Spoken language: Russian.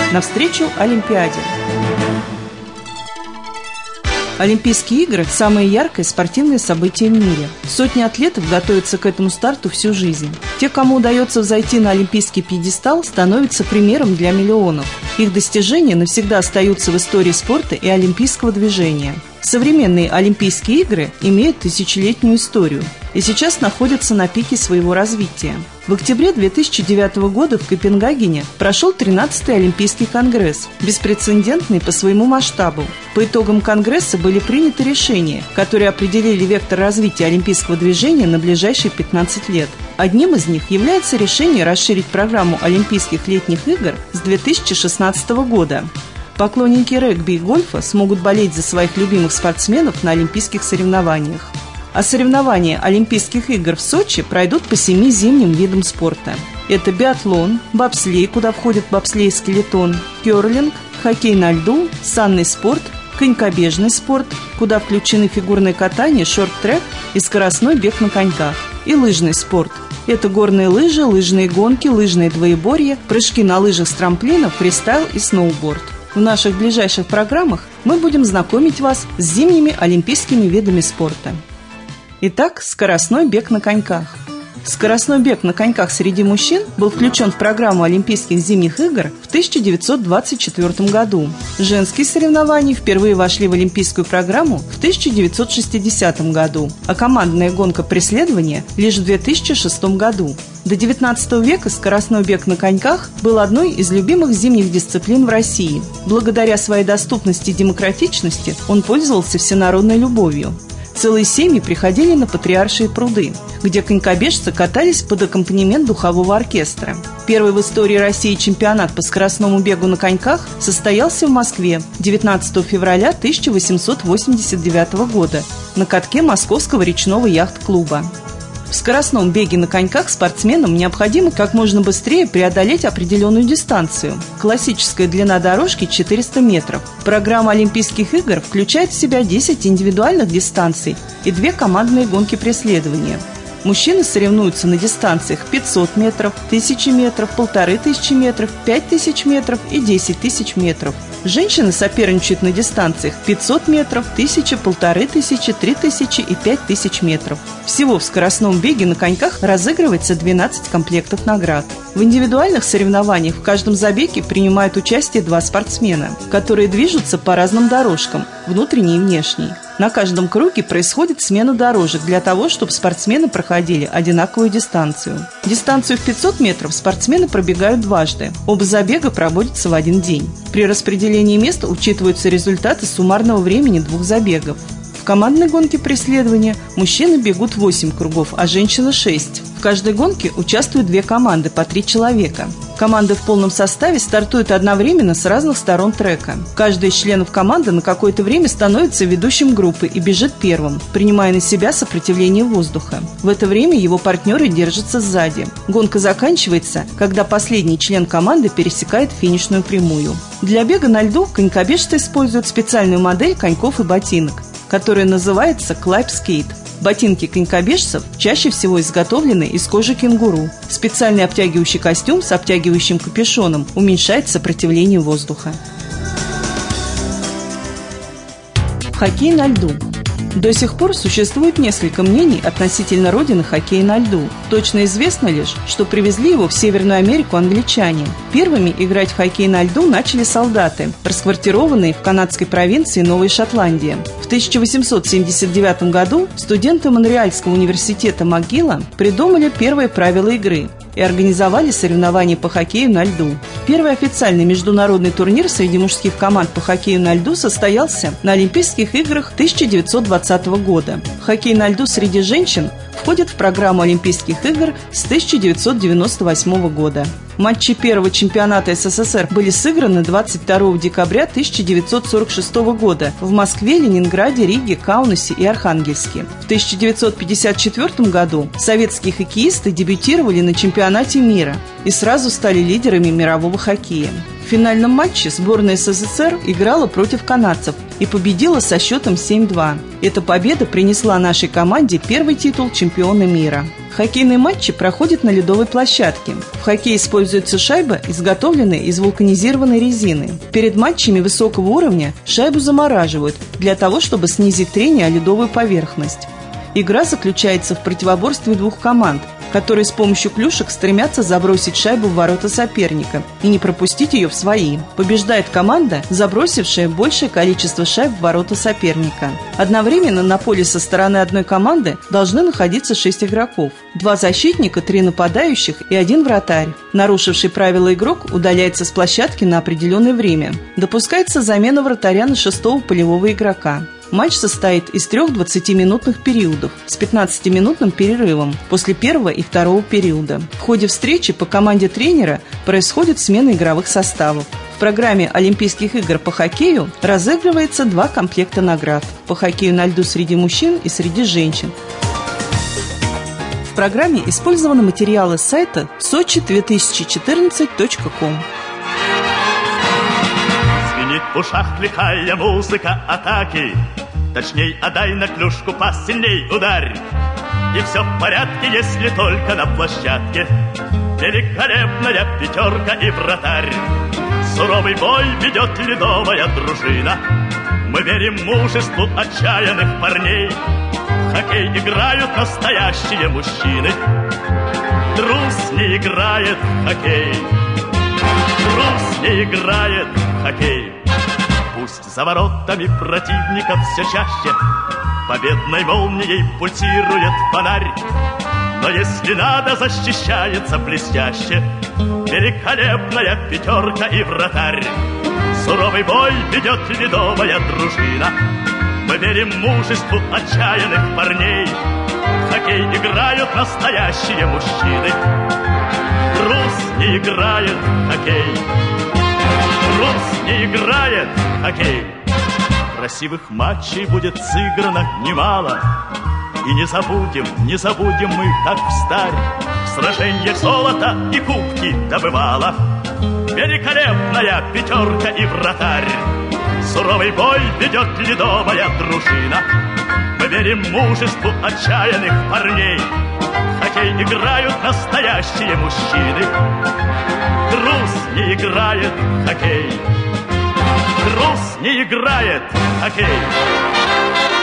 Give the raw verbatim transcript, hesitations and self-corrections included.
навстречу Олимпиаде. Олимпийские игры – самое яркое спортивное событие в мире. Сотни атлетов готовятся к этому старту всю жизнь. Те, кому удается взойти на олимпийский пьедестал, становятся примером для миллионов. Их достижения навсегда остаются в истории спорта и олимпийского движения. Современные Олимпийские игры имеют тысячелетнюю историю и сейчас находятся на пике своего развития. В октябре две тысячи девятого года в Копенгагене прошел тринадцатый Олимпийский конгресс, беспрецедентный по своему масштабу. По итогам конгресса были приняты решения, которые определили вектор развития олимпийского движения на ближайшие пятнадцать лет. Одним из них является решение расширить программу Олимпийских летних игр с две тысячи шестнадцатого года. Поклонники регби и гольфа смогут болеть за своих любимых спортсменов на олимпийских соревнованиях. А соревнования Олимпийских игр в Сочи пройдут по семи зимним видам спорта. Это биатлон, бобслей, куда входит бобслей и скелетон, керлинг, хоккей на льду, санный спорт, конькобежный спорт, куда включены фигурное катание, шорт-трек и скоростной бег на коньках, и лыжный спорт. Это горные лыжи, лыжные гонки, лыжные двоеборья, прыжки на лыжах с трамплина, фристайл и сноуборд. В наших ближайших программах мы будем знакомить вас с зимними олимпийскими видами спорта. Итак, скоростной бег на коньках. Скоростной бег на коньках среди мужчин был включен в программу Олимпийских зимних игр в тысяча девятьсот двадцать четвёртом году. Женские соревнования впервые вошли в Олимпийскую программу в тысяча девятьсот шестидесятом году, а командная гонка преследования лишь в две тысячи шестом году. До девятнадцатого века скоростной бег на коньках был одной из любимых зимних дисциплин в России. Благодаря своей доступности и демократичности он пользовался всенародной любовью. Целые семьи приходили на Патриаршие пруды, где конькобежцы катались под аккомпанемент духового оркестра. Первый в истории России чемпионат по скоростному бегу на коньках состоялся в Москве девятнадцатого февраля тысяча восемьсот восемьдесят девятого года на катке Московского речного яхт-клуба. В скоростном беге на коньках спортсменам необходимо как можно быстрее преодолеть определенную дистанцию. Классическая длина дорожки – четыреста метров. Программа Олимпийских игр включает в себя десять индивидуальных дистанций и две командные гонки преследования. Мужчины соревнуются на дистанциях пятьсот метров, тысяча метров, полторы тысячи метров, пять тысяч метров и десять тысяч метров. Женщины соперничают на дистанциях пятьсот метров, тысяча, полторы тысячи, три тысячи и пять тысяч метров. Всего в скоростном беге на коньках разыгрывается двенадцать комплектов наград. В индивидуальных соревнованиях в каждом забеге принимают участие два спортсмена, которые движутся по разным дорожкам, внутренней и внешней. На каждом круге происходит смена дорожек для того, чтобы спортсмены проходили одинаковую дистанцию. Дистанцию в пятьсот метров спортсмены пробегают дважды. Оба забега проводятся в один день. При распределении мест учитываются результаты суммарного времени двух забегов. В командной гонке преследования мужчины бегут восемь кругов, а женщины шесть. В каждой гонке участвуют две команды по три человека. Команды в полном составе стартуют одновременно с разных сторон трека. Каждый из членов команды на какое-то время становится ведущим группы и бежит первым, принимая на себя сопротивление воздуха. В это время его партнеры держатся сзади. Гонка заканчивается, когда последний член команды пересекает финишную прямую. Для бега на льду конькобежцы используют специальную модель коньков и ботинок, которая называется Клайп Скейт. Ботинки конькобежцев чаще всего изготовлены из кожи кенгуру. Специальный обтягивающий костюм с обтягивающим капюшоном уменьшает сопротивление воздуха. Хоккей на льду. До сих пор существует несколько мнений относительно родины хоккея на льду. Точно известно лишь, что привезли его в Северную Америку англичане. Первыми играть в хоккей на льду начали солдаты, расквартированные в канадской провинции Новая Шотландия. В тысяча восемьсот семьдесят девятом году студенты Монреальского университета МcGill придумали первые правила игры и организовали соревнования по хоккею на льду. Первый официальный международный турнир среди мужских команд по хоккею на льду состоялся на Олимпийских играх тысяча девятьсот двадцатого года. Хоккей на льду среди женщин входит в программу Олимпийских игр с тысяча девятьсот девяносто восьмого года. Матчи первого чемпионата СССР были сыграны двадцать второго декабря тысяча девятьсот сорок шестого года в Москве, Ленинграде, Риге, Каунасе и Архангельске. В тысяча девятьсот пятьдесят четвёртом году советские хоккеисты дебютировали на чемпионате мира и сразу стали лидерами мирового хоккея. В финальном матче сборная СССР играла против канадцев и победила со счетом семь-два. Эта победа принесла нашей команде первый титул чемпиона мира. Хоккейные матчи проходят на ледовой площадке. В хоккее используется шайба, изготовленная из вулканизированной резины. Перед матчами высокого уровня шайбу замораживают для того, чтобы снизить трение о ледовую поверхность. Игра заключается в противоборстве двух команд, которые с помощью клюшек стремятся забросить шайбу в ворота соперника и не пропустить ее в свои. Побеждает команда, забросившая большее количество шайб в ворота соперника. Одновременно на поле со стороны одной команды должны находиться шесть игроков. Два защитника, три нападающих и один вратарь. Нарушивший правила игрок удаляется с площадки на определенное время. Допускается замена вратаря на шестого полевого игрока. Матч состоит из трех двадцатиминутных периодов с пятнадцатиминутным перерывом после первого и второго периода. В ходе встречи по команде тренера происходит смена игровых составов. В программе Олимпийских игр по хоккею разыгрывается два комплекта наград по хоккею на льду среди мужчин и среди женщин. В программе использованы материалы с сайта сочи две тысячи четырнадцать точка ком. Звенит в ушах лихая музыка атаки. Точней, отдай на клюшку, посильней ударь. И все в порядке, если только на площадке великолепная пятерка и вратарь. Суровый бой ведет ледовая дружина. Мы верим мужеству отчаянных парней. В хоккей играют настоящие мужчины. Трус не играет в хоккей. Трус не играет в хоккей. Пусть за воротами противников все чаще победной молнией пульсирует фонарь, но если надо, защищается блестяще великолепная пятерка и вратарь. Суровый бой ведет ледовая дружина. Мы верим мужеству отчаянных парней. В хоккей играют настоящие мужчины. Трус не играет в хоккей. Трус не играет в хоккей. Красивых матчей будет сыграно немало. И не забудем, не забудем мы, как встарь в сраженьях золото и кубки добывала великолепная пятерка и вратарь. Суровый бой ведет ледовая дружина. Мы верим мужеству отчаянных парней. В хоккей играют настоящие мужчины. Трус не играет в хоккей. Трус не играет в хоккей.